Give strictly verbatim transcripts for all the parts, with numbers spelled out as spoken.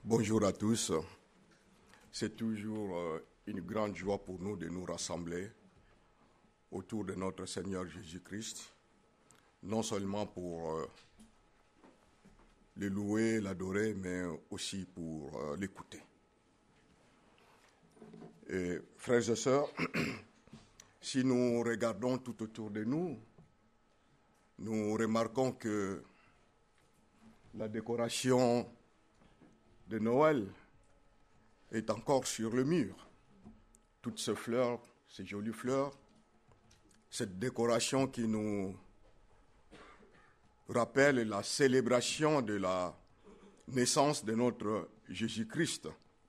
Bonjour à tous. C'est toujours une grande joie pour nous de nous rassembler autour de notre Seigneur Jésus-Christ, non seulement pour le louer, l'adorer, mais aussi pour l'écouter. Et, frères et sœurs, si nous regardons tout autour de nous, nous remarquons que la décoration de Noël est encore sur le mur. Toutes ces fleurs, ces jolies fleurs, cette décoration qui nous rappelle la célébration de la naissance de notre Jésus-Christ.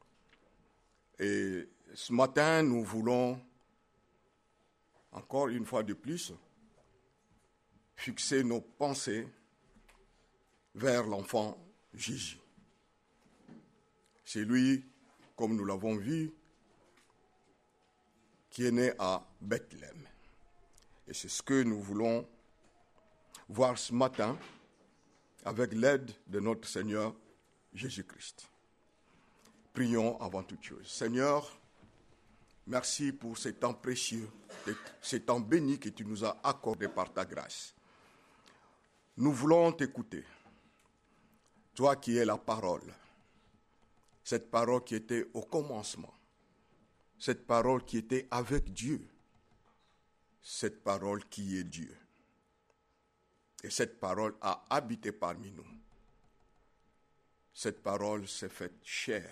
Et ce matin, nous voulons, encore une fois de plus, fixer nos pensées vers l'enfant Jésus. C'est lui, comme nous l'avons vu, qui est né à Bethléem. Et c'est ce que nous voulons voir ce matin avec l'aide de notre Seigneur Jésus-Christ. Prions avant toute chose. Seigneur, merci pour ce temps précieux, ce temps béni que tu nous as accordé par ta grâce. Nous voulons t'écouter, toi qui es la parole. Cette parole qui était au commencement, cette parole qui était avec Dieu, cette parole qui est Dieu. Et cette parole a habité parmi nous. Cette parole s'est faite chair.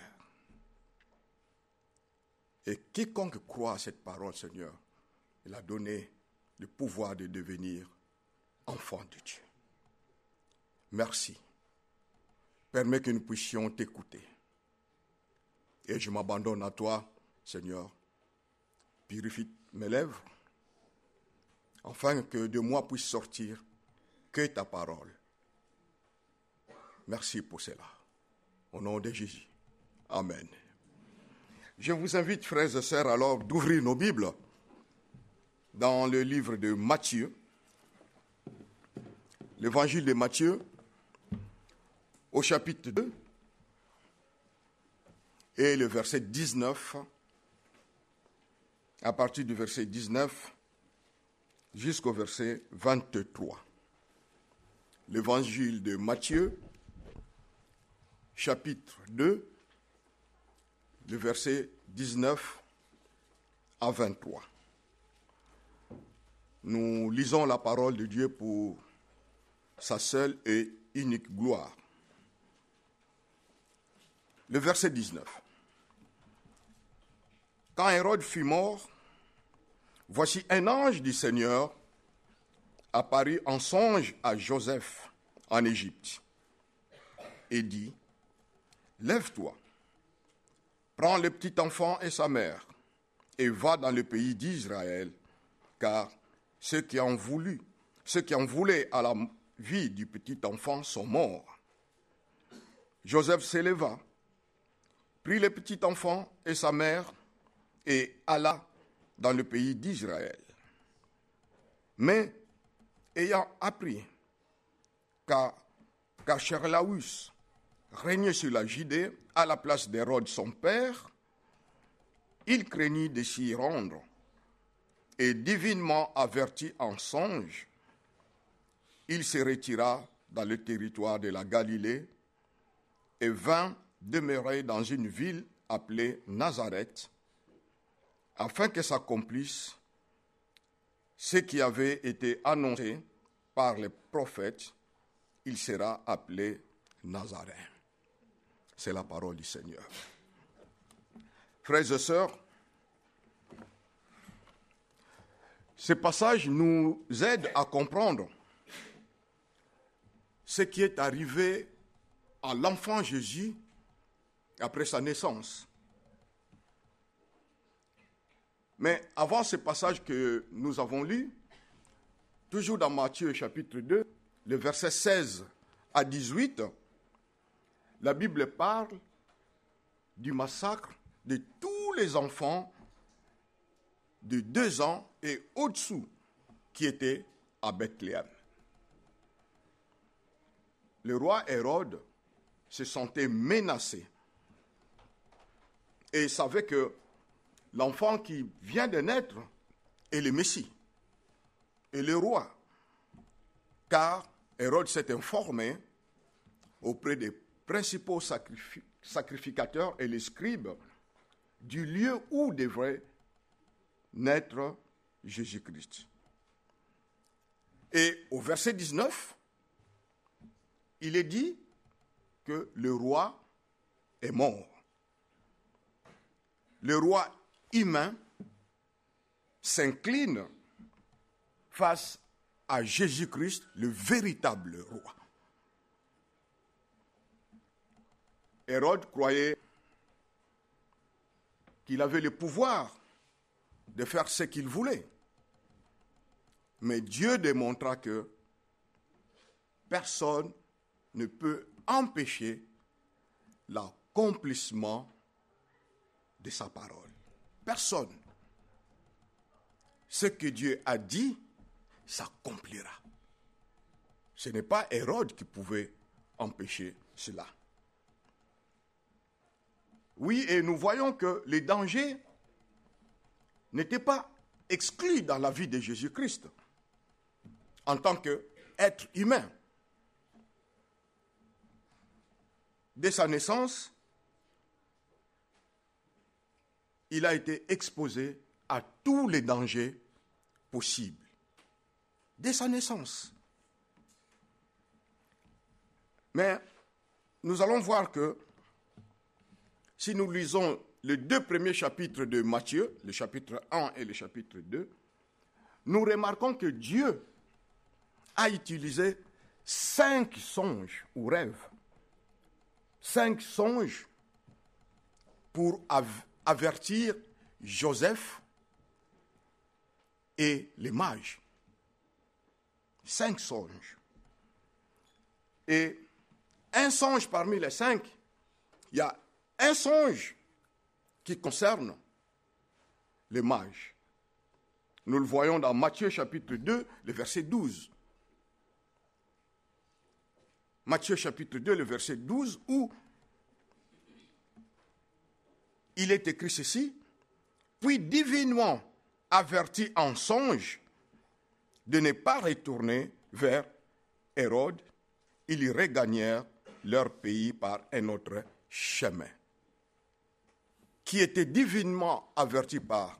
Et quiconque croit à cette parole, Seigneur, il a donné le pouvoir de devenir enfant de Dieu. Merci. Permets que nous puissions t'écouter. Et je m'abandonne à toi, Seigneur. Purifie mes lèvres, afin que de moi puisse sortir que ta parole. Merci pour cela. Au nom de Jésus. Amen. Je vous invite, frères et sœurs, alors d'ouvrir nos Bibles dans le livre de Matthieu, l'évangile de Matthieu, au chapitre deux, et le verset dix-neuf, à partir du verset dix-neuf jusqu'au verset vingt-trois. L'évangile de Matthieu, chapitre deux, le verset dix-neuf à vingt-trois. Nous lisons la parole de Dieu pour sa seule et unique gloire. Le verset dix-neuf. Quand Hérode fut mort, voici un ange du Seigneur apparut en songe à Joseph en Égypte et dit, « Lève-toi, prends le petit enfant et sa mère et va dans le pays d'Israël, car ceux qui en voulu, ceux qui en voulaient à la vie du petit enfant sont morts. » Joseph s'éleva, prit le petit enfant et sa mère et alla dans le pays d'Israël. Mais, ayant appris qu'Archelaüs régnait sur la Judée à la place d'Hérode son père, il craignit de s'y rendre, et divinement averti en songe, il se retira dans le territoire de la Galilée et vint demeurer dans une ville appelée Nazareth, afin que s'accomplisse ce qui avait été annoncé par les prophètes, il sera appelé Nazaréen. C'est la parole du Seigneur. Frères et sœurs, ce passage nous aide à comprendre ce qui est arrivé à l'enfant Jésus après sa naissance. Mais avant ce passage que nous avons lu, toujours dans Matthieu chapitre deux, le verset seize à dix-huit, la Bible parle du massacre de tous les enfants de deux ans et au-dessous qui étaient à Bethléem. Le roi Hérode se sentait menacé et savait que l'enfant qui vient de naître est le Messie, est le roi. Car Hérode s'est informé auprès des principaux sacrifi- sacrificateurs et les scribes du lieu où devrait naître Jésus-Christ. Et au verset dix-neuf, il est dit que le roi est mort. Le roi humain s'incline face à Jésus-Christ, le véritable roi. Hérode croyait qu'il avait le pouvoir de faire ce qu'il voulait. Mais Dieu démontra que personne ne peut empêcher l'accomplissement de sa parole. Personne. Ce que Dieu a dit s'accomplira. Ce n'est pas Hérode qui pouvait empêcher cela. Oui, et nous voyons que les dangers n'étaient pas exclus dans la vie de Jésus-Christ en tant qu'être humain. Dès sa naissance, il a été exposé à tous les dangers possibles. Dès sa naissance. Mais nous allons voir que si nous lisons les deux premiers chapitres de Matthieu, le chapitre un et le chapitre deux, nous remarquons que Dieu a utilisé cinq songes ou rêves. Cinq songes pour av- avertir Joseph et les mages. Cinq songes. Et un songe parmi les cinq, il y a un songe qui concerne les mages. Nous le voyons dans Matthieu chapitre deux, le verset douze. Matthieu chapitre deux, le verset douze, où il est écrit ceci: puis divinement avertis en songe de ne pas retourner vers Hérode, ils regagnèrent leur pays par un autre chemin. Qui était divinement averti par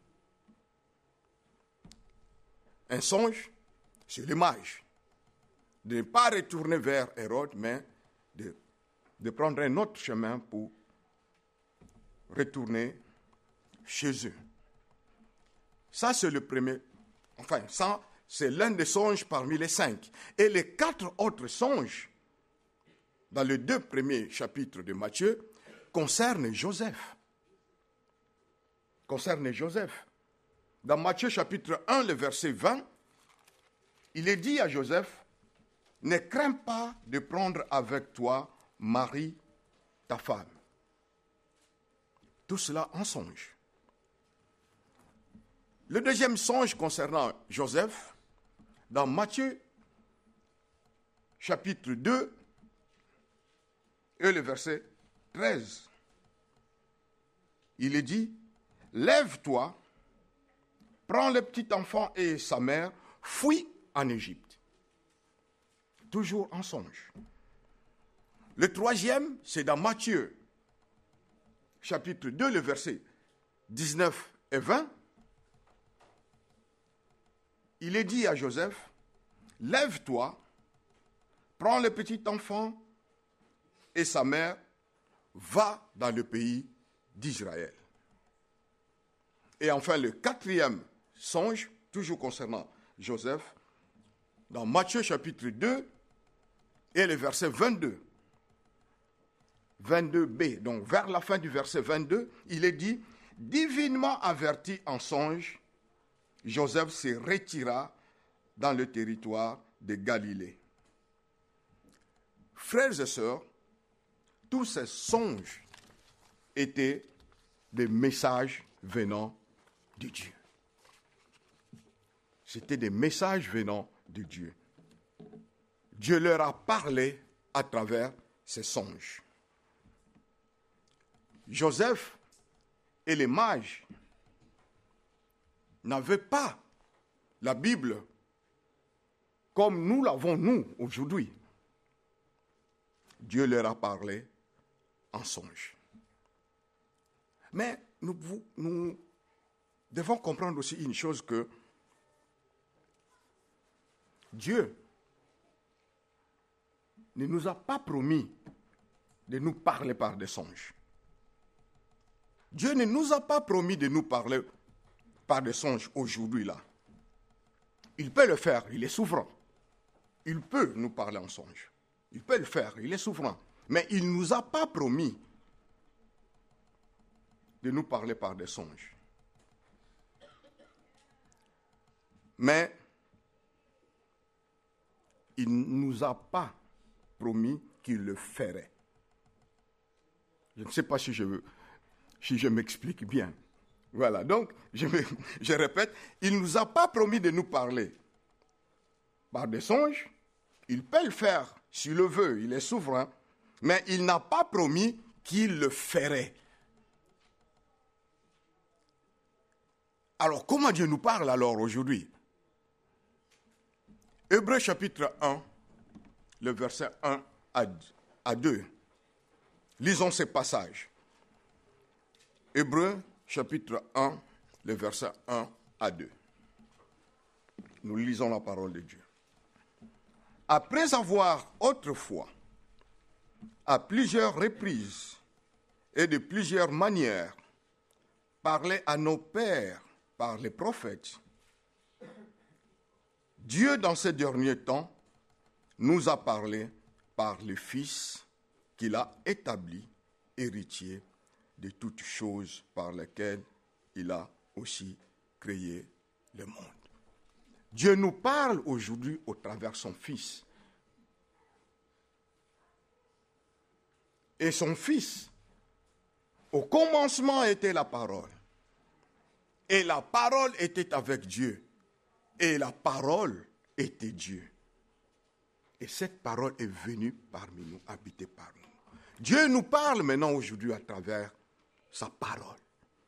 un songe, c'est les mages. De ne pas retourner vers Hérode, mais de, de prendre un autre chemin pour retourner chez eux. Ça, c'est le premier. Enfin, ça, c'est l'un des songes parmi les cinq. Et les quatre autres songes, dans les deux premiers chapitres de Matthieu, concernent Joseph. Concernent Joseph. Dans Matthieu chapitre un, le verset vingt, il est dit à Joseph: ne crains pas de prendre avec toi Marie, ta femme. Tout cela en songe. Le deuxième songe concernant Joseph, dans Matthieu, chapitre deux, et le verset treize, il est dit: lève-toi, prends le petit enfant et sa mère, fuis en Égypte. Toujours en songe. Le troisième, c'est dans Matthieu, chapitre deux, le verset dix-neuf et vingt. Il est dit à Joseph: lève-toi, prends le petit enfant et sa mère, va dans le pays d'Israël. Et enfin, le quatrième songe, toujours concernant Joseph, dans Matthieu chapitre deux et le verset vingt-deux. vingt-deux b, donc vers la fin du verset vingt-deux, il est dit: divinement averti en songe, Joseph se retira dans le territoire de Galilée. Frères et sœurs, tous ces songes étaient des messages venant de Dieu. C'était des messages venant de Dieu. Dieu leur a parlé à travers ces songes. Joseph et les mages n'avaient pas la Bible comme nous l'avons nous aujourd'hui. Dieu leur a parlé en songe. Mais nous, nous devons comprendre aussi une chose, que Dieu ne nous a pas promis de nous parler par des songes. Dieu ne nous a pas promis de nous parler par des songes aujourd'hui là. Il peut le faire, il est souverain. Il peut nous parler en songe. Il peut le faire, il est souverain. Mais il ne nous a pas promis de nous parler par des songes. Mais il ne nous a pas promis qu'il le ferait. Je ne sais pas si je, veux, si je m'explique bien. Voilà, donc, je, me, je répète, il ne nous a pas promis de nous parler par des songes. Il peut le faire s'il le veut, il est souverain, mais il n'a pas promis qu'il le ferait. Alors, comment Dieu nous parle alors aujourd'hui? Hébreux chapitre un, le verset un à deux. Lisons ces passages. Hébreux chapitre un, le verset un à deux. Nous lisons la parole de Dieu. Après avoir autrefois, à plusieurs reprises et de plusieurs manières, parlé à nos pères par les prophètes, Dieu, dans ces derniers temps, nous a parlé par le Fils qu'il a établi, héritier de toutes choses par lesquelles il a aussi créé le monde. Dieu nous parle aujourd'hui au travers son Fils. Et son Fils, au commencement était la parole. Et la parole était avec Dieu. Et la parole était Dieu. Et cette parole est venue parmi nous, habiter parmi nous. Dieu nous parle maintenant aujourd'hui à travers sa parole.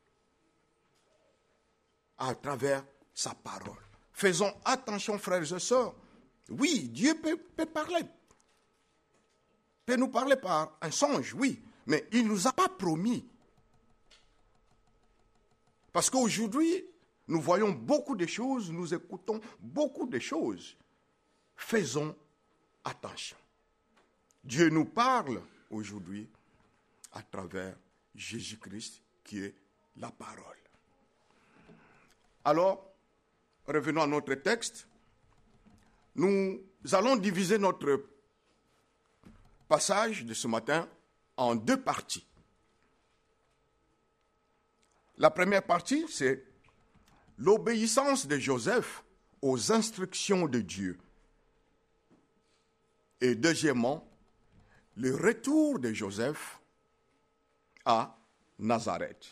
À travers sa parole. Faisons attention, frères et sœurs. Oui, Dieu peut, peut parler. Peut nous parler par un songe, oui. Mais il ne nous a pas promis. Parce qu'aujourd'hui, nous voyons beaucoup de choses, nous écoutons beaucoup de choses. Faisons attention. Dieu nous parle aujourd'hui à travers Jésus-Christ qui est la parole. Alors, revenons à notre texte. Nous allons diviser notre passage de ce matin en deux parties. La première partie, c'est l'obéissance de Joseph aux instructions de Dieu. Et deuxièmement, le retour de Joseph à Nazareth.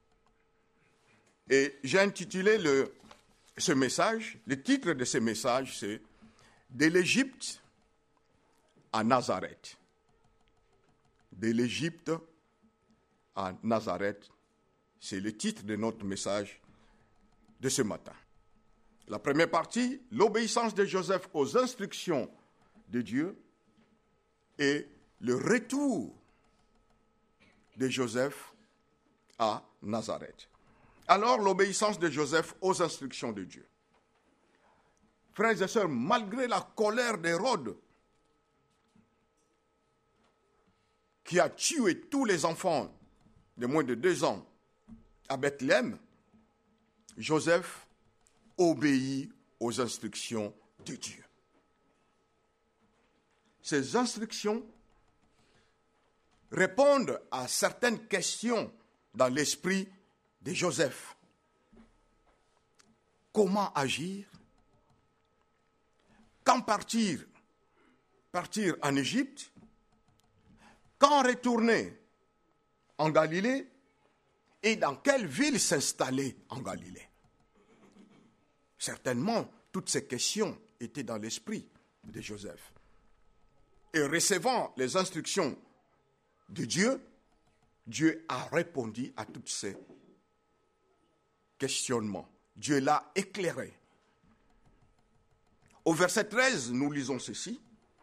Et j'ai intitulé le, ce message, le titre de ce message, c'est « De l'Égypte à Nazareth ». De l'Égypte à Nazareth, c'est le titre de notre message de ce matin. La première partie, l'obéissance de Joseph aux instructions de Dieu et le retour de Joseph à Nazareth. Alors, l'obéissance de Joseph aux instructions de Dieu. Frères et sœurs, malgré la colère d'Hérode, qui a tué tous les enfants de moins de deux ans à Bethléem, Joseph obéit aux instructions de Dieu. Ces instructions répondent à certaines questions dans l'esprit de Joseph. Comment agir? Quand partir? Partir en Égypte? Quand retourner en Galilée? Et dans quelle ville s'installer en Galilée? Certainement, toutes ces questions étaient dans l'esprit de Joseph. Et recevant les instructions de Dieu, Dieu a répondu à toutes ces questionnement. Dieu l'a éclairé. Au verset treize, nous lisons ceci.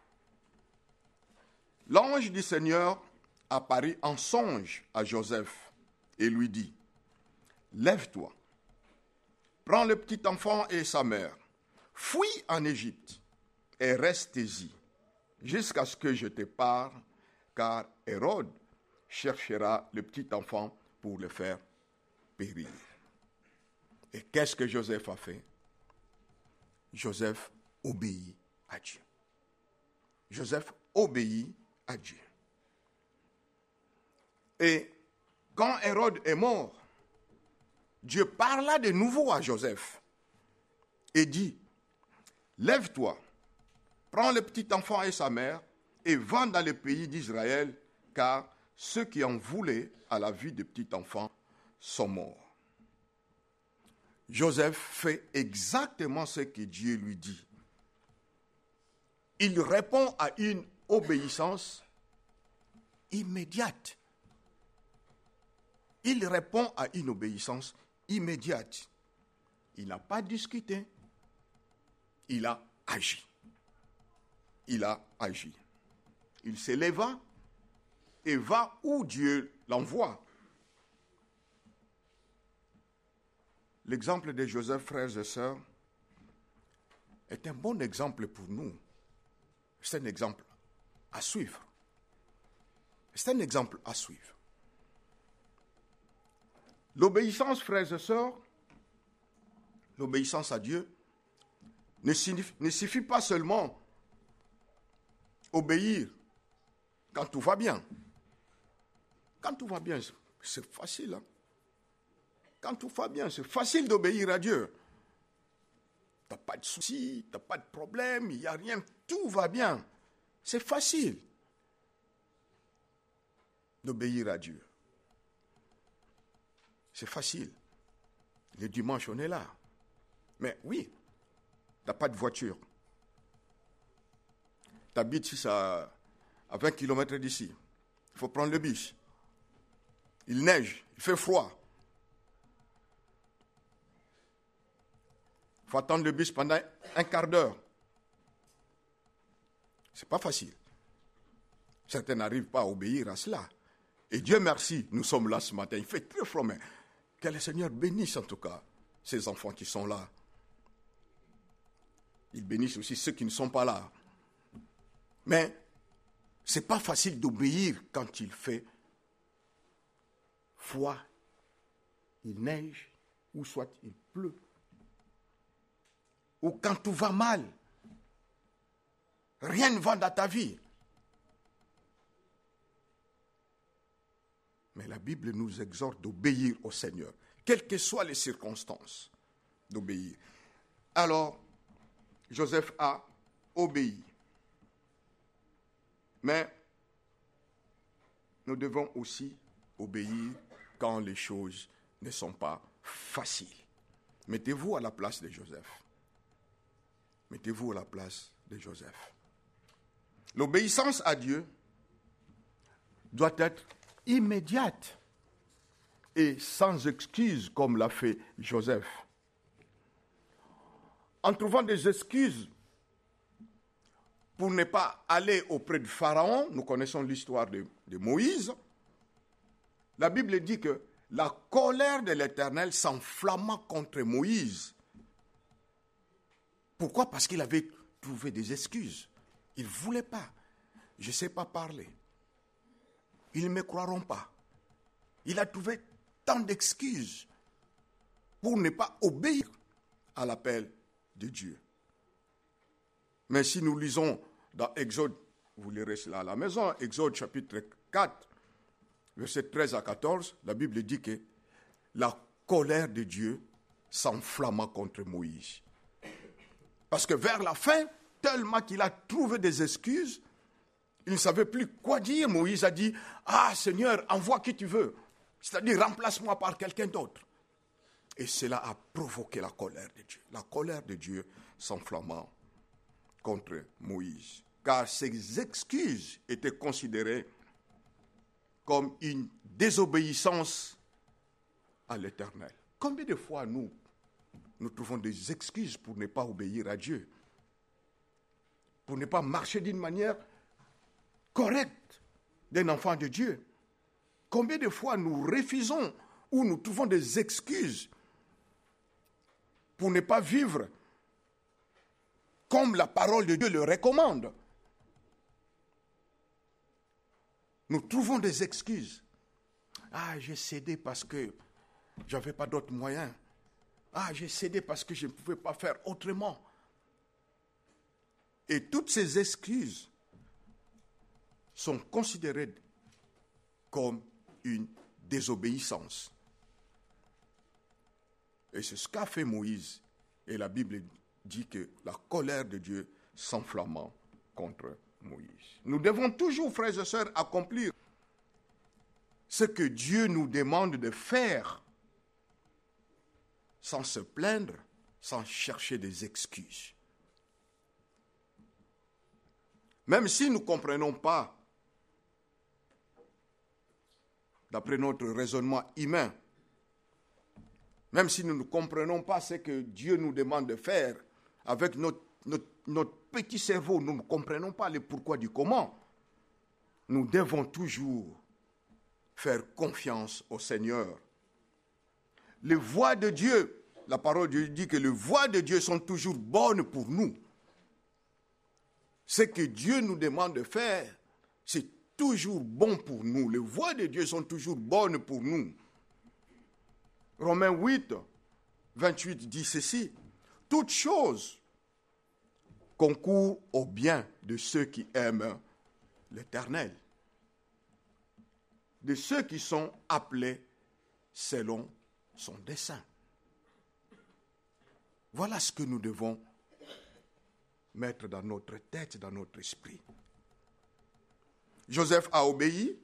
L'ange du Seigneur apparut en songe à Joseph et lui dit, « Lève-toi, prends le petit enfant et sa mère, fuis en Égypte et reste-y jusqu'à ce que je te parle, car Hérode cherchera le petit enfant pour le faire périr. » Et qu'est-ce que Joseph a fait? Joseph obéit à Dieu. Joseph obéit à Dieu. Et quand Hérode est mort, Dieu parla de nouveau à Joseph et dit, « Lève-toi, prends le petit enfant et sa mère et va dans le pays d'Israël, car ceux qui en voulaient à la vie du petit enfant sont morts. » Joseph fait exactement ce que Dieu lui dit. Il répond à une obéissance immédiate. Il répond à une obéissance immédiate. Il n'a pas discuté. Il a agi. Il a agi. Il s'éleva et va où Dieu l'envoie. L'exemple de Joseph, frères et sœurs, est un bon exemple pour nous. C'est un exemple à suivre. C'est un exemple à suivre. L'obéissance, frères et sœurs, l'obéissance à Dieu, ne signifie, ne suffit pas seulement obéir quand tout va bien. Quand tout va bien, c'est facile. Hein? Quand tout va bien, c'est facile d'obéir à Dieu. Tu n'as pas de soucis, tu n'as pas de problème, il n'y a rien, tout va bien. C'est facile d'obéir à Dieu. C'est facile. Le dimanche, on est là. Mais oui, tu n'as pas de voiture. Tu habites ici à, à vingt kilomètres d'ici. Il faut prendre le bus. Il neige, il fait froid. Il faut attendre le bus pendant un quart d'heure. Ce n'est pas facile. Certains n'arrivent pas à obéir à cela. Et Dieu merci, nous sommes là ce matin. Il fait très froid, mais que le Seigneur bénisse en tout cas ces enfants qui sont là. Il bénisse aussi ceux qui ne sont pas là. Mais ce n'est pas facile d'obéir quand il fait froid, il neige, ou soit il pleut. Ou quand tout va mal, rien ne va dans ta vie. Mais la Bible nous exhorte d'obéir au Seigneur, quelles que soient les circonstances, d'obéir. Alors, Joseph a obéi. Mais nous devons aussi obéir quand les choses ne sont pas faciles. Mettez-vous à la place de Joseph. Mettez-vous à la place de Joseph. L'obéissance à Dieu doit être immédiate et sans excuse comme l'a fait Joseph. En trouvant des excuses pour ne pas aller auprès du Pharaon, nous connaissons l'histoire de, de Moïse, la Bible dit que la colère de l'Éternel s'enflamma contre Moïse. Pourquoi? Parce qu'il avait trouvé des excuses. Il ne voulait pas. Je ne sais pas parler. Ils ne me croiront pas. Il a trouvé tant d'excuses pour ne pas obéir à l'appel de Dieu. Mais si nous lisons dans Exode, vous lirez cela à la maison, Exode chapitre quatre, versets treize à quatorze, la Bible dit que la colère de Dieu s'enflamma contre Moïse. Parce que vers la fin, tellement qu'il a trouvé des excuses, il ne savait plus quoi dire. Moïse a dit, « Ah Seigneur, envoie qui tu veux. » C'est-à-dire, remplace-moi par quelqu'un d'autre. Et cela a provoqué la colère de Dieu. La colère de Dieu s'enflamma contre Moïse. Car ses excuses étaient considérées comme une désobéissance à l'Éternel. Combien de fois nous, nous trouvons des excuses pour ne pas obéir à Dieu, pour ne pas marcher d'une manière correcte d'un enfant de Dieu? Combien de fois nous refusons ou nous trouvons des excuses pour ne pas vivre comme la parole de Dieu le recommande? Nous trouvons des excuses. Ah, j'ai cédé parce que je n'avais pas d'autres moyens. Ah, j'ai cédé parce que je ne pouvais pas faire autrement. Et toutes ces excuses sont considérées comme une désobéissance. Et c'est ce qu'a fait Moïse. Et la Bible dit que la colère de Dieu s'enflamma contre Moïse. Nous devons toujours, frères et sœurs, accomplir ce que Dieu nous demande de faire sans se plaindre, sans chercher des excuses. Même si nous ne comprenons pas, d'après notre raisonnement humain, même si nous ne comprenons pas ce que Dieu nous demande de faire, avec notre, notre, notre petit cerveau, nous ne comprenons pas le pourquoi du comment, nous devons toujours faire confiance au Seigneur. Les voies de Dieu, la parole de Dieu dit que les voies de Dieu sont toujours bonnes pour nous. Ce que Dieu nous demande de faire, c'est toujours bon pour nous. Les voies de Dieu sont toujours bonnes pour nous. Romains huit, vingt-huit dit ceci: toute chose concourt au bien de ceux qui aiment l'Éternel, de ceux qui sont appelés selon son dessein. Voilà ce que nous devons mettre dans notre tête, dans notre esprit. Joseph a obéi,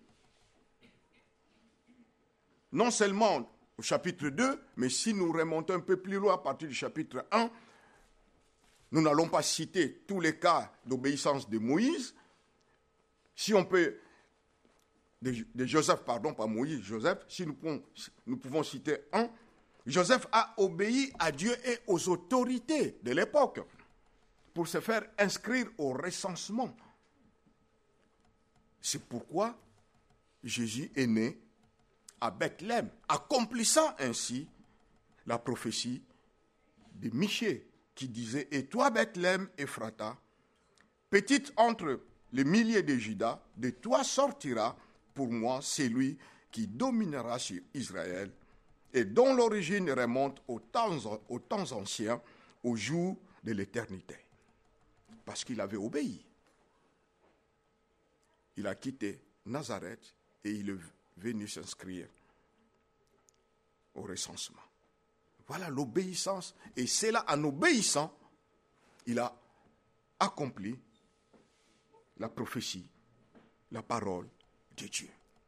non seulement au chapitre deux, mais si nous remontons un peu plus loin à partir du chapitre un, nous n'allons pas citer tous les cas d'obéissance de Moïse. Si on peut, de, de Joseph, pardon, pas Moïse, Joseph, si nous pouvons, nous pouvons citer un, Joseph a obéi à Dieu et aux autorités de l'époque pour se faire inscrire au recensement. C'est pourquoi Jésus est né à Bethléem, accomplissant ainsi la prophétie de Michée qui disait: « Et toi, Bethléem, Ephrata, petite entre les milliers de Juda, de toi sortira pour moi celui qui dominera sur Israël, et dont l'origine remonte aux temps, aux temps anciens, au jour de l'éternité. » Parce qu'il avait obéi. Il a quitté Nazareth et il est venu s'inscrire au recensement. Voilà l'obéissance. Et c'est là, en obéissant, il a accompli la prophétie, la parole de Dieu.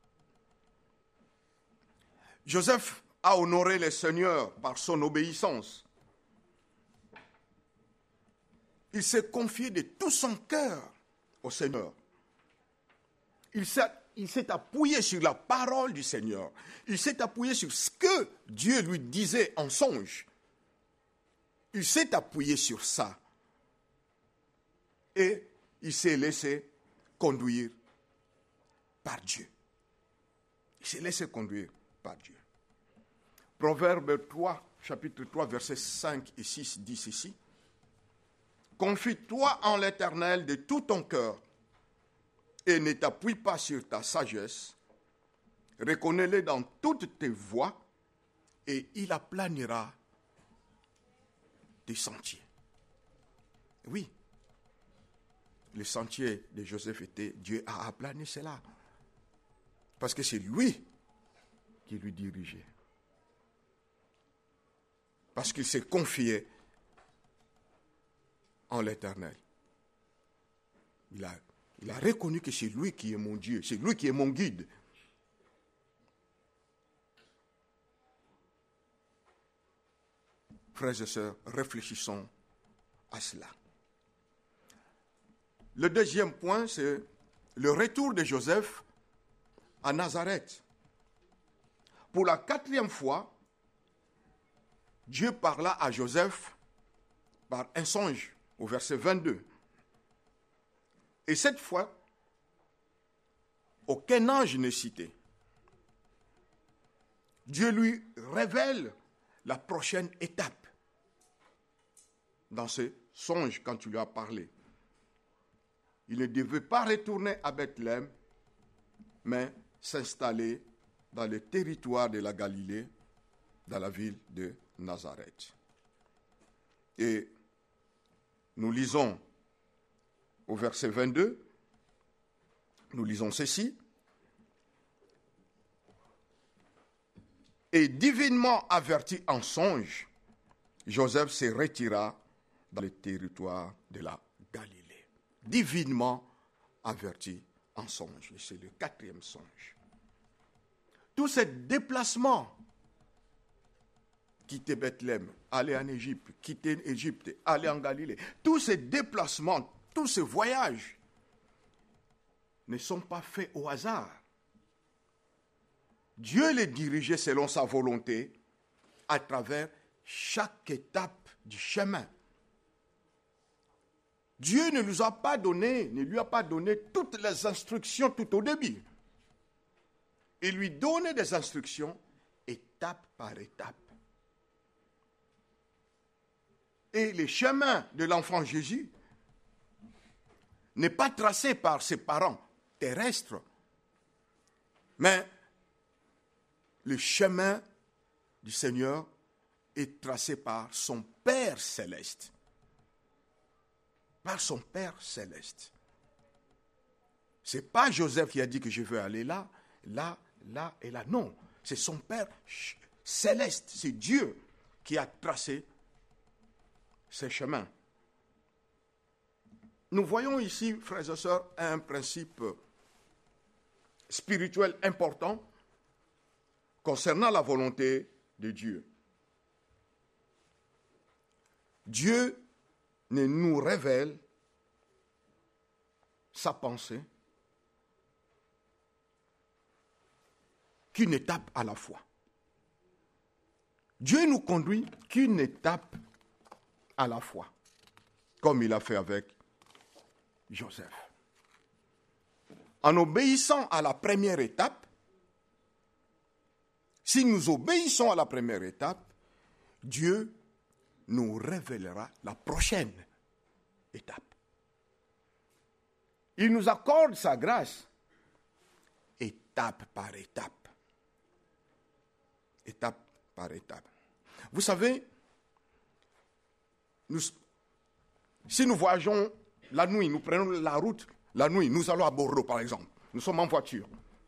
Joseph a honoré le Seigneur par son obéissance. Il s'est confié de tout son cœur au Seigneur. Il s'est, il s'est appuyé sur la parole du Seigneur. Il s'est appuyé sur ce que Dieu lui disait en songe. Il s'est appuyé sur ça. Et il s'est laissé conduire par Dieu. Il s'est laissé conduire par Dieu. Proverbe trois, chapitre trois, versets cinq et six dit ceci: « Confie-toi en l'Éternel de tout ton cœur et ne t'appuie pas sur ta sagesse. Reconnais-le dans toutes tes voies et il aplanira tes sentiers. » Oui, le sentier de Joseph était, Dieu a aplani cela. Parce que c'est lui qui lui dirigeait. Parce qu'il s'est confié en l'Éternel. Il a, il a reconnu que c'est lui qui est mon Dieu, c'est lui qui est mon guide. Frères et sœurs, réfléchissons à cela. Le deuxième point, c'est le retour de Joseph à Nazareth. Pour la quatrième fois, Dieu parla à Joseph par un songe, au verset vingt-deux. Et cette fois, aucun ange n'est cité. Dieu lui révèle la prochaine étape dans ce songe quand tu lui as parlé. Il ne devait pas retourner à Bethléem, mais s'installer dans le territoire de la Galilée, dans la ville de Nazareth. Et nous lisons au verset vingt-deux, nous lisons ceci. Et divinement averti en songe, Joseph se retira dans le territoire de la Galilée. Divinement averti en songe. C'est le quatrième songe. Tout ce déplacement, quitter Bethléem, aller en Égypte, quitter l'Égypte, aller en Galilée, tous ces déplacements, tous ces voyages ne sont pas faits au hasard. Dieu les dirigeait selon sa volonté à travers chaque étape du chemin. Dieu ne nous a pas donné, ne lui a pas donné toutes les instructions tout au début. Il lui donnait des instructions étape par étape. Et le chemin de l'enfant Jésus n'est pas tracé par ses parents terrestres, mais le chemin du Seigneur est tracé par son Père céleste. Par son Père céleste. Ce n'est pas Joseph qui a dit que je veux aller là, là, là et là. Non, c'est son Père céleste. C'est Dieu qui a tracé ces chemins. Nous voyons ici, frères et sœurs, un principe spirituel important concernant la volonté de Dieu. Dieu ne nous révèle sa pensée qu'une étape à la fois. Dieu nous conduit qu'une étape à la fois, comme il a fait avec Joseph. En obéissant à la première étape, si nous obéissons à la première étape, Dieu nous révélera la prochaine étape. Il nous accorde sa grâce, étape par étape. Étape par étape. Vous savez, nous, si nous voyageons la nuit, nous prenons la route la nuit, nous allons à Bordeaux par exemple, nous sommes en voiture.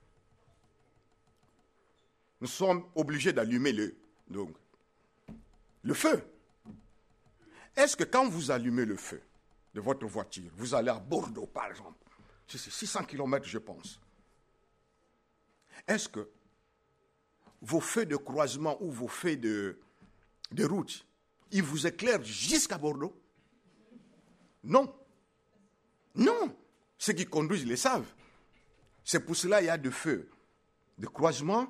Nous sommes obligés d'allumer le, donc, le feu. Est-ce que quand vous allumez le feu de votre voiture, vous allez à Bordeaux, par exemple, c'est six cents kilomètres, je pense. Est-ce que vos feux de croisement ou vos feux de, de route, ils vous éclairent jusqu'à Bordeaux? Non. Non. Ceux qui conduisent le savent. C'est pour cela qu'il y a des feux de croisement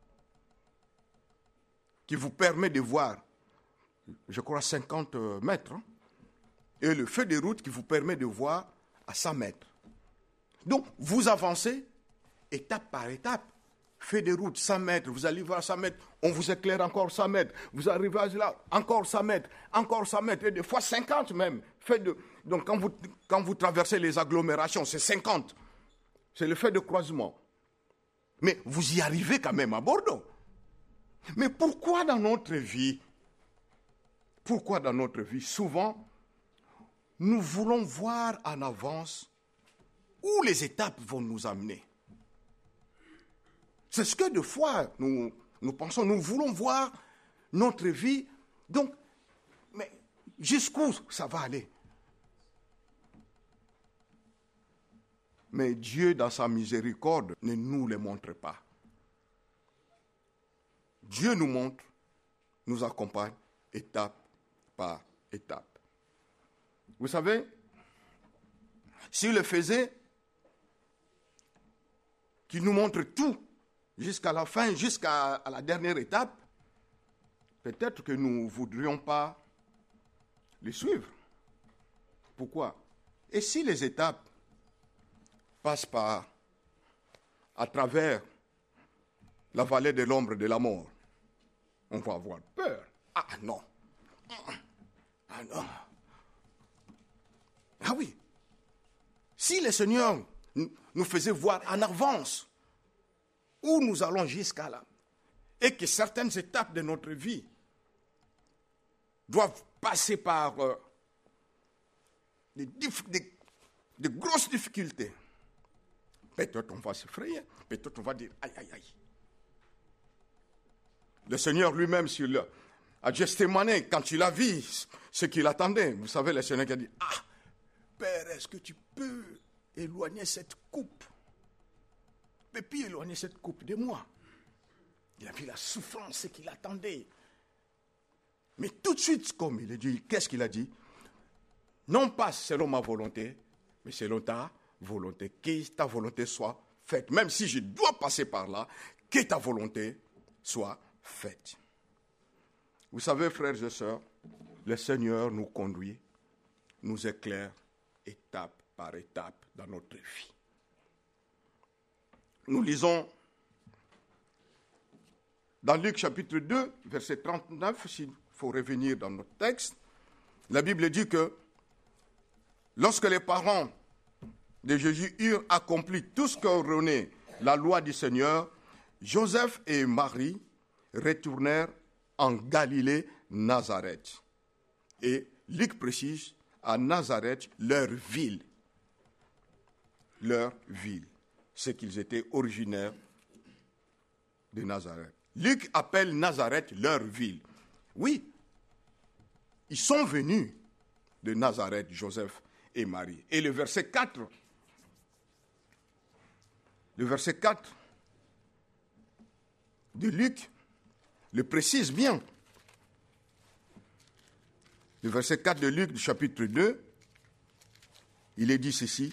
qui vous permet de voir, je crois, cinquante mètres, hein, et le feu de route qui vous permet de voir à cent mètres. Donc, vous avancez étape par étape. Feu de route, cent mètres, vous allez voir cent mètres, on vous éclaire encore cent mètres, vous arrivez à là, encore cent mètres, encore cent mètres, et des fois cinquante même. Feu de... Donc, quand vous, quand vous traversez les agglomérations, c'est cinquante. C'est le feu de croisement. Mais vous y arrivez quand même à Bordeaux. Mais pourquoi dans notre vie, pourquoi dans notre vie, souvent, nous voulons voir en avance où les étapes vont nous amener? C'est ce que des fois nous, nous pensons, nous voulons voir notre vie, donc, mais jusqu'où ça va aller? Mais Dieu, dans sa miséricorde, ne nous le montre pas. Dieu nous montre, nous accompagne étape par étape. Vous savez, s'il le faisait, qu'il nous montre tout, jusqu'à la fin, jusqu'à la dernière étape, peut-être que nous ne voudrions pas les suivre. Pourquoi? Et si les étapes passent par, à travers la vallée de l'ombre de la mort, on va avoir peur. Ah non. Ah non. Ah oui. Si le Seigneur nous faisait voir en avance où nous allons jusqu'à là, et que certaines étapes de notre vie doivent passer par euh, des, des, des grosses difficultés, peut-être on va s'effrayer, peut-être on va dire aïe aïe aïe. Le Seigneur lui-même, sur le, à Gethsémani, quand il a vu ce qu'il attendait, vous savez, le Seigneur qui a dit, ah, Père, est-ce que tu peux éloigner cette coupe? Et puis éloigner cette coupe de moi. Il a vu la souffrance qu'il attendait. Mais tout de suite, comme il a dit, qu'est-ce qu'il a dit? Non pas selon ma volonté, mais selon ta volonté. Que ta volonté soit faite. Même si je dois passer par là, que ta volonté soit faite. Vous savez, frères et sœurs, le Seigneur nous conduit, nous éclaire étape par étape dans notre vie. Nous lisons dans Luc chapitre deux, verset trente-neuf, s'il faut revenir dans notre texte, la Bible dit que lorsque les parents de Jésus eurent accompli tout ce qu'ordonnait la loi du Seigneur, Joseph et Marie retournèrent en Galilée, Nazareth. Et Luc précise, à Nazareth, leur ville. Leur ville. C'est qu'ils étaient originaires de Nazareth. Luc appelle Nazareth leur ville. Oui, ils sont venus de Nazareth, Joseph et Marie. Et le verset quatre, le verset quatre de Luc le précise bien. Le verset quatre de Luc, du chapitre deux, il est dit ceci.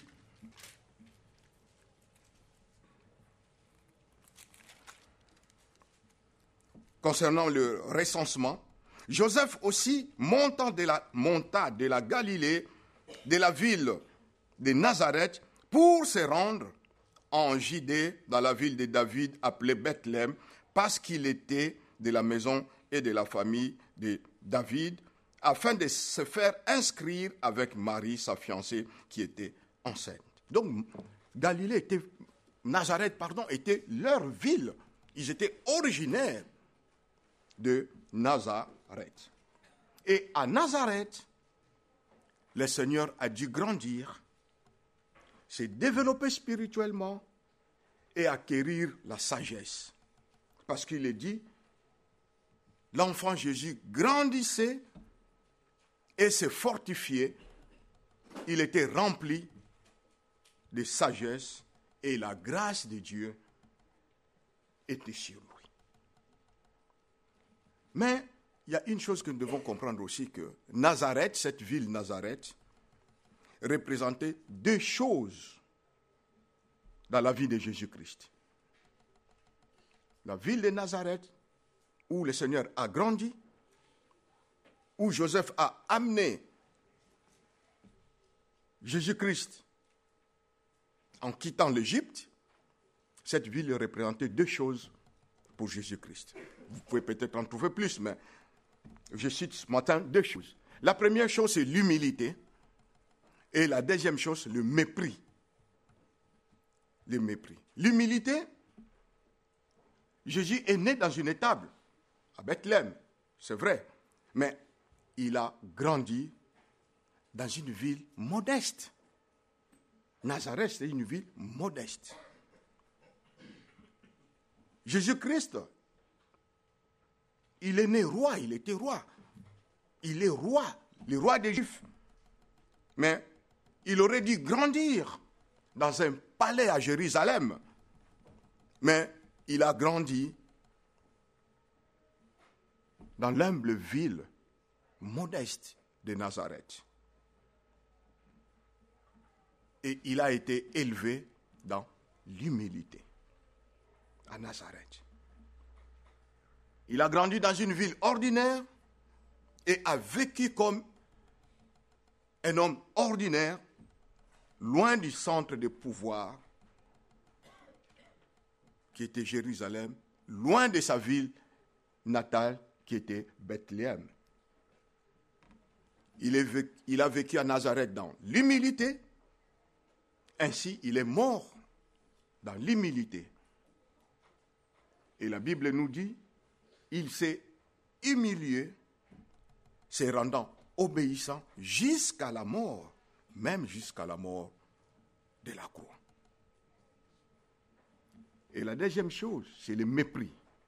Concernant le recensement, Joseph aussi monta de la, monta de la Galilée, de la ville de Nazareth, pour se rendre en Judée, dans la ville de David, appelée Bethléem, parce qu'il était de la maison et de la famille de David, afin de se faire inscrire avec Marie, sa fiancée, qui était enceinte. Donc, Galilée était, Nazareth, pardon, était leur ville. Ils étaient originaires de Nazareth. Et à Nazareth, le Seigneur a dû grandir, se développer spirituellement et acquérir la sagesse. Parce qu'il est dit, l'enfant Jésus grandissait et se fortifiait. Il était rempli de sagesse et la grâce de Dieu était sur lui. Mais il y a une chose que nous devons comprendre aussi, que Nazareth, cette ville Nazareth, représentait deux choses dans la vie de Jésus-Christ. La ville de Nazareth, où le Seigneur a grandi, où Joseph a amené Jésus-Christ en quittant l'Égypte, cette ville représentait deux choses pour Jésus-Christ. Vous pouvez peut-être en trouver plus, mais je cite ce matin deux choses. La première chose, c'est l'humilité. Et la deuxième chose, le mépris. Le mépris. L'humilité, Jésus est né dans une étable, à Bethléem, c'est vrai. Mais il a grandi dans une ville modeste. Nazareth, c'est une ville modeste. Jésus-Christ, il est né roi, il était roi. Il est roi, le roi des Juifs. Mais il aurait dû grandir dans un palais à Jérusalem. Mais il a grandi dans l'humble ville modeste de Nazareth. Et il a été élevé dans l'humilité à Nazareth. Il a grandi dans une ville ordinaire et a vécu comme un homme ordinaire, loin du centre de pouvoir qui était Jérusalem, loin de sa ville natale qui était Bethléem. Il, est vécu, il a vécu à Nazareth dans l'humilité, ainsi il est mort dans l'humilité. Et la Bible nous dit, il s'est humilié, se rendant obéissant jusqu'à la mort, même jusqu'à la mort de la croix. Et la deuxième chose, c'est le mépris.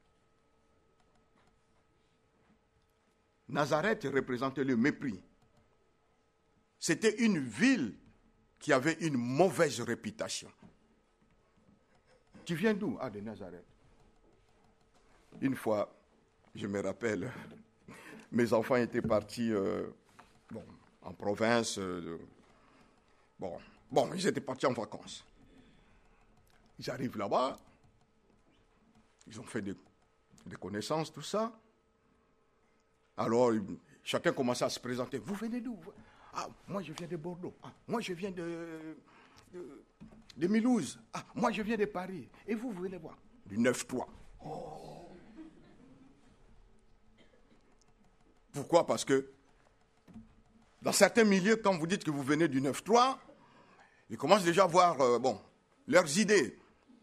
Nazareth représentait le mépris. C'était une ville qui avait une mauvaise réputation. Tu viens d'où? Ah, de Nazareth. Une fois, je me rappelle, mes enfants étaient partis euh, bon, en province. Euh, bon, bon, ils étaient partis en vacances. Ils arrivent là-bas, ils ont fait des, des connaissances, tout ça. Alors, chacun commençait à se présenter. Vous venez d'où? Ah, moi je viens de Bordeaux. Ah, moi je viens de, de, de Mulhouse. Ah, moi je viens de Paris. Et vous, vous venez voir? Du neuf trois. Oh. Pourquoi? Parce que dans certains milieux, quand vous dites que vous venez du neuf trois, ils commencent déjà à voir euh, bon, leurs idées,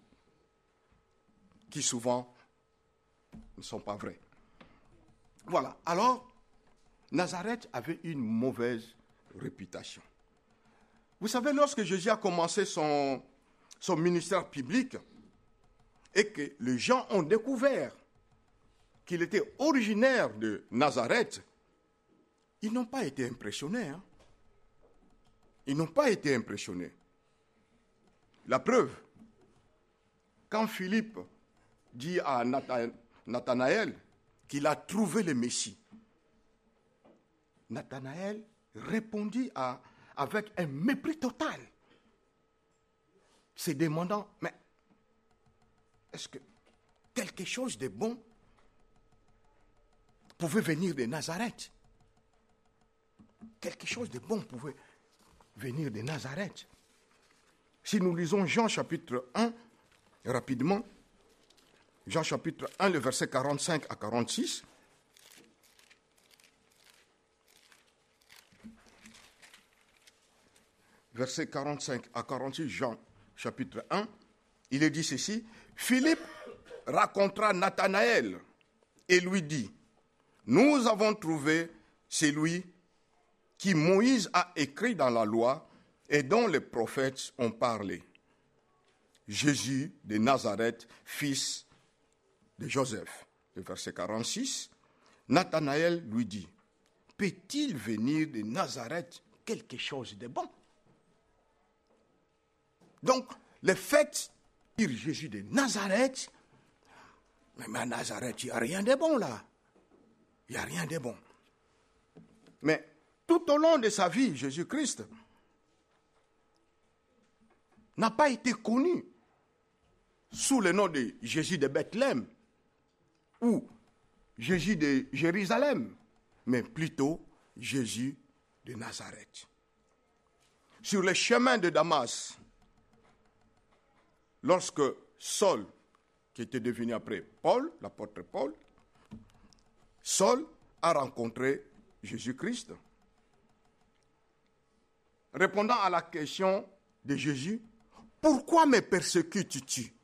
qui souvent ne sont pas vraies. Voilà. Alors, Nazareth avait une mauvaise réputation. Vous savez, lorsque Jésus a commencé son, son ministère public et que les gens ont découvert qu'il était originaire de Nazareth, ils n'ont pas été impressionnés. Hein? Ils n'ont pas été impressionnés. La preuve, quand Philippe dit à Nathanaël qu'il a trouvé le Messie, Nathanaël répondit à, avec un mépris total, se demandant, mais est-ce que quelque chose de bon pouvait venir de Nazareth? Quelque chose de bon pouvait venir de Nazareth. Si nous lisons Jean chapitre un, rapidement, Jean chapitre un, le verset quarante-cinq à quarante-six, verset quarante-cinq à quarante-six, Jean chapitre un, il est dit ceci, Philippe racontera Nathanaël et lui dit, nous avons trouvé celui qui Moïse a écrit dans la loi et dont les prophètes ont parlé. Jésus de Nazareth, fils de Joseph. Le verset quarante-six, Nathanaël lui dit, peut-il venir de Nazareth quelque chose de bon? Donc, le fait de dire Jésus de Nazareth, mais à Nazareth, il n'y a rien de bon là. Il n'y a rien de bon. Mais tout au long de sa vie, Jésus-Christ n'a pas été connu sous le nom de Jésus de Bethléem ou Jésus de Jérusalem, mais plutôt Jésus de Nazareth. Sur le chemin de Damas, lorsque Saul, qui était devenu après Paul, l'apôtre Paul, Saul a rencontré Jésus-Christ. Répondant à la question de Jésus, pourquoi me persécutes-tu?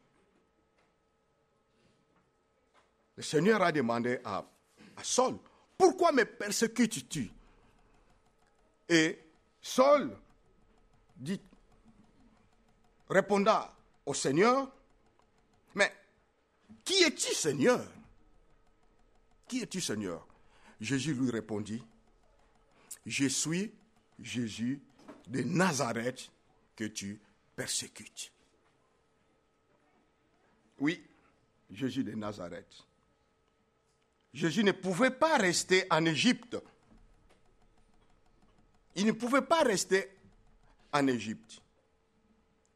Le Seigneur a demandé à, à Saul, pourquoi me persécutes-tu? Et Saul dit, répondant au Seigneur, mais qui es-tu, Seigneur? Qui es-tu, Seigneur? Jésus lui répondit, je suis Jésus de Nazareth que tu persécutes. Oui, Jésus de Nazareth. Jésus ne pouvait pas rester en Égypte. Il ne pouvait pas rester en Égypte.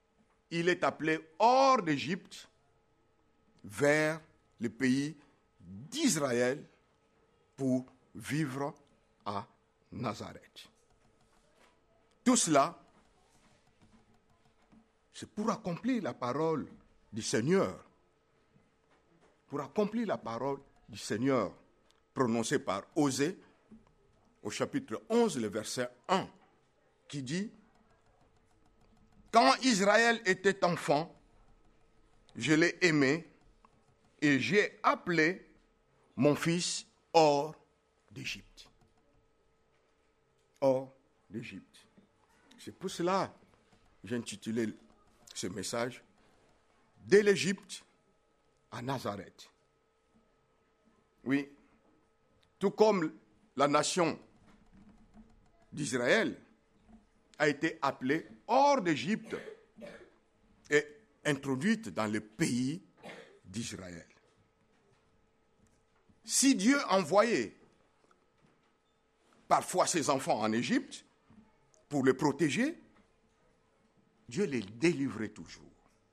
Il est appelé hors d'Égypte vers le pays d'Israël pour vivre à Nazareth. Tout cela, c'est pour accomplir la parole du Seigneur. Pour accomplir la parole du Seigneur prononcée par Osée au chapitre onze, le verset un, qui dit « Quand Israël était enfant, je l'ai aimé et j'ai appelé mon fils hors d'Égypte. » Hors d'Égypte. C'est pour cela que j'ai intitulé ce message « Dès l'Égypte à Nazareth ». Oui, tout comme la nation d'Israël a été appelée hors d'Égypte et introduite dans le pays d'Israël. Si Dieu envoyait parfois ses enfants en Égypte pour les protéger, Dieu les délivrait toujours.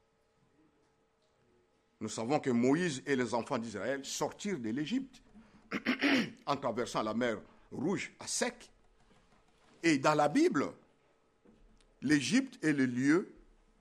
Nous savons que Moïse et les enfants d'Israël sortirent de l'Égypte en traversant la mer Rouge à sec. Et dans la Bible, l'Égypte est le lieu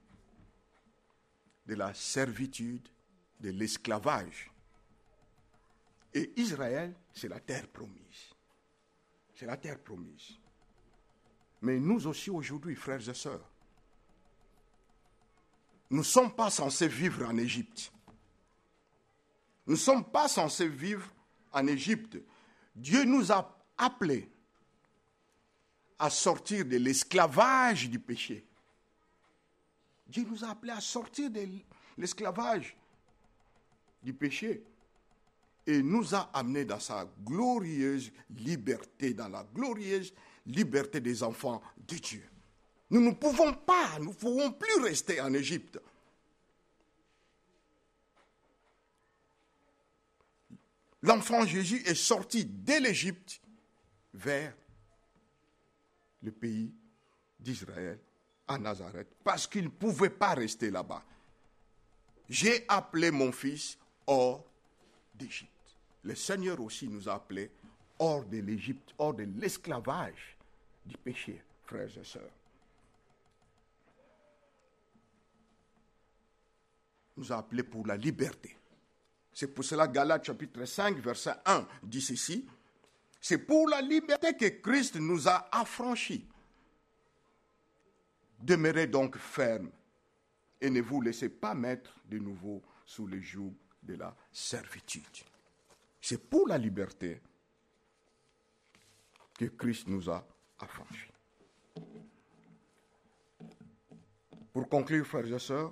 de la servitude, de l'esclavage. Et Israël, c'est la terre promise. C'est la terre promise. Mais nous aussi aujourd'hui, frères et sœurs, nous ne sommes pas censés vivre en Égypte. Nous ne sommes pas censés vivre en Égypte. Dieu nous a appelés à sortir de l'esclavage du péché. Dieu nous a appelés à sortir de l'esclavage du péché et nous a amenés dans sa glorieuse liberté, dans la glorieuse liberté des enfants de Dieu. Nous ne pouvons pas, nous ne pouvons plus rester en Égypte. L'enfant Jésus est sorti de l'Égypte vers le pays d'Israël, à Nazareth, parce qu'il ne pouvait pas rester là-bas. J'ai appelé mon fils hors d'Égypte. Le Seigneur aussi nous a appelés hors de l'Égypte, hors de l'esclavage du péché, frères et sœurs. Il nous a appelés pour la liberté. C'est pour cela Galates chapitre cinq, verset un dit ceci. C'est pour la liberté que Christ nous a affranchis. Demeurez donc fermes et ne vous laissez pas mettre de nouveau sous le joug de la servitude. C'est pour la liberté que Christ nous a affranchis. Pour conclure, frères et sœurs,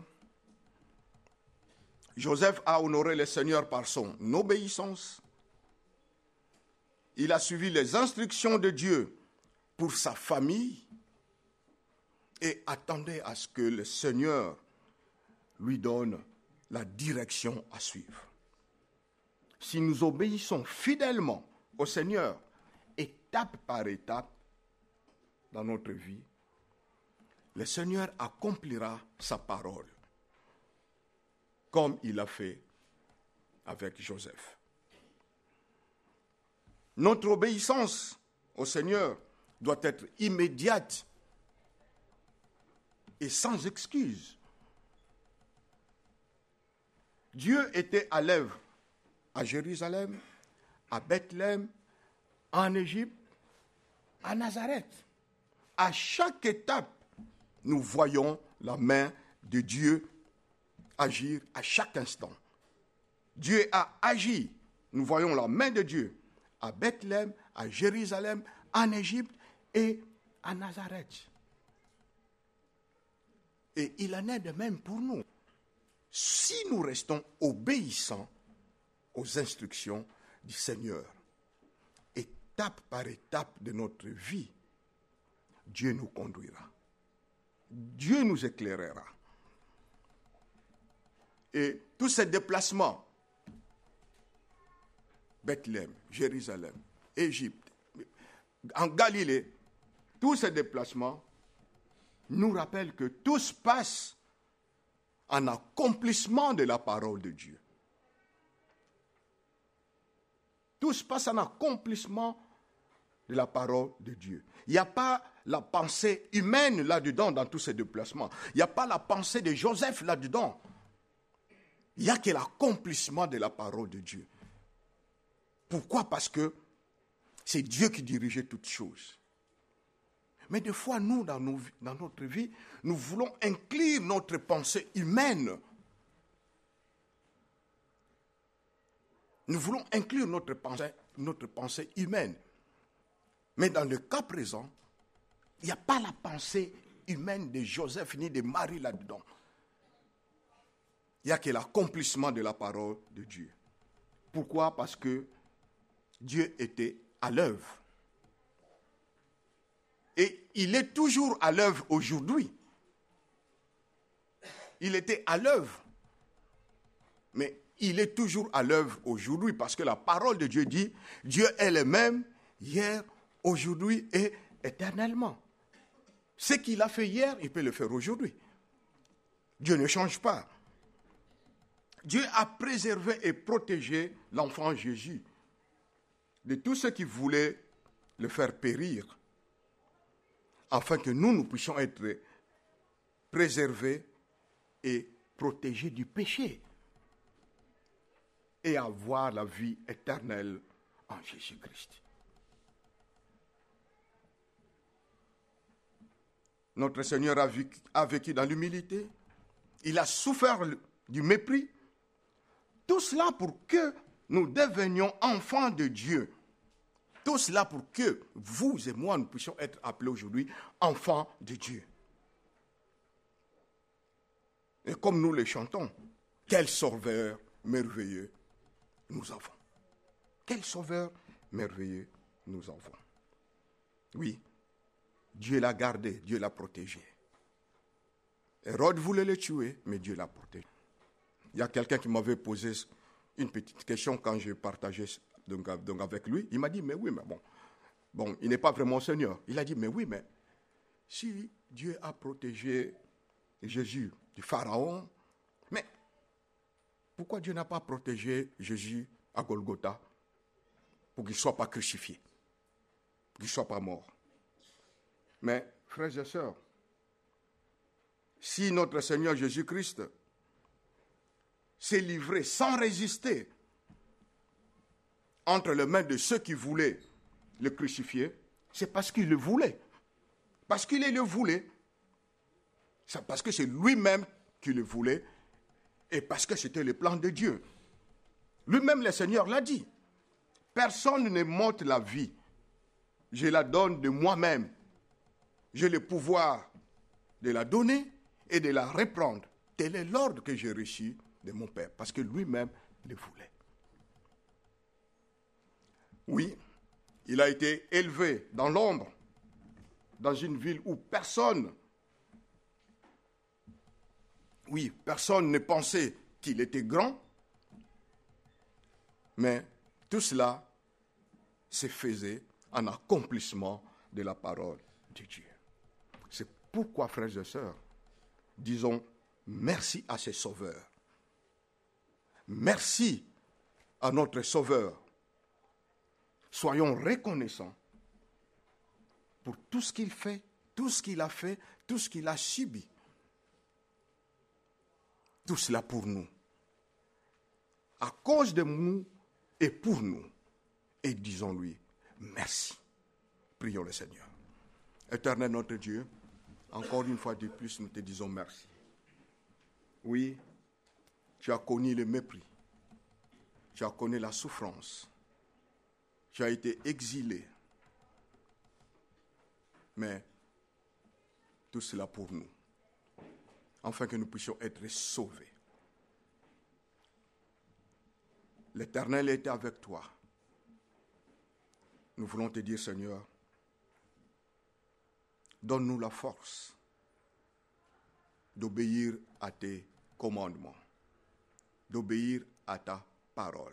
Joseph a honoré le Seigneur par son obéissance. Il a suivi les instructions de Dieu pour sa famille et attendait à ce que le Seigneur lui donne la direction à suivre. Si nous obéissons fidèlement au Seigneur, étape par étape, dans notre vie, le Seigneur accomplira sa parole, comme il a fait avec Joseph. Notre obéissance au Seigneur doit être immédiate et sans excuse. Dieu était à l'œuvre à Jérusalem, à Bethléem, en Égypte, à Nazareth. À chaque étape, nous voyons la main de Dieu agir à chaque instant. Dieu a agi. Nous voyons la main de Dieu à Bethléem, à Jérusalem, en Égypte et à Nazareth. Et il en est de même pour nous. Si nous restons obéissants aux instructions du Seigneur, étape par étape de notre vie, Dieu nous conduira. Dieu nous éclairera. Et tous ces déplacements, Bethléem, Jérusalem, Égypte, en Galilée, tous ces déplacements nous rappellent que tout se passe en accomplissement de la parole de Dieu. Tout se passe en accomplissement de la parole de Dieu. Il n'y a pas la pensée humaine là-dedans dans tous ces déplacements. Il n'y a pas la pensée de Joseph là-dedans. Il n'y a que l'accomplissement de la parole de Dieu. Pourquoi? Parce que c'est Dieu qui dirigeait toutes choses. Mais des fois, nous, dans, nos, dans notre vie, nous voulons inclure notre pensée humaine. Nous voulons inclure notre pensée, notre pensée humaine. Mais dans le cas présent, il n'y a pas la pensée humaine de Joseph ni de Marie là-dedans. Il n'y a que l'accomplissement de la parole de Dieu. Pourquoi? Parce que Dieu était à l'œuvre. Et il est toujours à l'œuvre aujourd'hui. Il était à l'œuvre. Mais il est toujours à l'œuvre aujourd'hui parce que la parole de Dieu dit, Dieu est le même hier, aujourd'hui et éternellement. Ce qu'il a fait hier, il peut le faire aujourd'hui. Dieu ne change pas. Dieu a préservé et protégé l'enfant Jésus de tous ceux qui voulaient le faire périr, afin que nous, nous puissions être préservés et protégés du péché et avoir la vie éternelle en Jésus-Christ. Notre Seigneur a vécu, a vécu dans l'humilité, il a souffert du mépris, tout cela pour que nous devenions enfants de Dieu. Tout cela pour que vous et moi, nous puissions être appelés aujourd'hui enfants de Dieu. Et comme nous le chantons, quel sauveur merveilleux nous avons. Quel sauveur merveilleux nous avons. Oui, Dieu l'a gardé, Dieu l'a protégé. Hérode voulait le tuer, mais Dieu l'a protégé. Il y a quelqu'un qui m'avait posé une petite question quand je partageais donc, donc avec lui. Il m'a dit, mais oui, mais bon, bon, il n'est pas vraiment Seigneur. Il a dit, mais oui, mais si Dieu a protégé Jésus du Pharaon, mais pourquoi Dieu n'a pas protégé Jésus à Golgotha pour qu'il ne soit pas crucifié, pour qu'il ne soit pas mort? Mais, frères et sœurs, si notre Seigneur Jésus-Christ s'est livré sans résister entre les mains de ceux qui voulaient le crucifier, c'est parce qu'il le voulait. Parce qu'il le voulait. C'est parce que c'est lui-même qui le voulait et parce que c'était le plan de Dieu. Lui-même, le Seigneur l'a dit. Personne ne m'ôte la vie. Je la donne de moi-même. J'ai le pouvoir de la donner et de la reprendre. Tel est l'ordre que j'ai reçu de mon Père, parce que lui-même le voulait. Oui, il a été élevé dans l'ombre, dans une ville où personne, oui, personne ne pensait qu'il était grand, mais tout cela se faisait en accomplissement de la parole de Dieu. C'est pourquoi, frères et sœurs, disons merci à ces sauveurs. Merci à notre Sauveur. Soyons reconnaissants pour tout ce qu'il fait, tout ce qu'il a fait, tout ce qu'il a subi. Tout cela pour nous. À cause de nous et pour nous. Et disons-lui merci. Prions le Seigneur. Éternel notre Dieu, encore une fois de plus, nous te disons merci. Oui, tu as connu le mépris, tu as connu la souffrance, tu as été exilé, mais tout cela pour nous, afin que nous puissions être sauvés. L'Éternel était avec toi. Nous voulons te dire, Seigneur, donne-nous la force d'obéir à tes commandements, d'obéir à ta parole.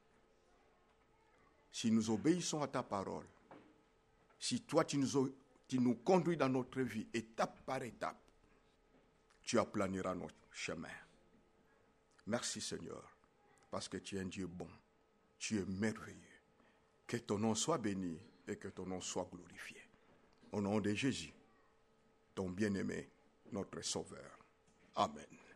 Si nous obéissons à ta parole, si toi tu nous, tu nous conduis dans notre vie étape par étape, tu aplaniras notre chemin. Merci Seigneur, parce que tu es un Dieu bon, tu es merveilleux. Que ton nom soit béni et que ton nom soit glorifié. Au nom de Jésus, ton bien-aimé, notre Sauveur. Amen.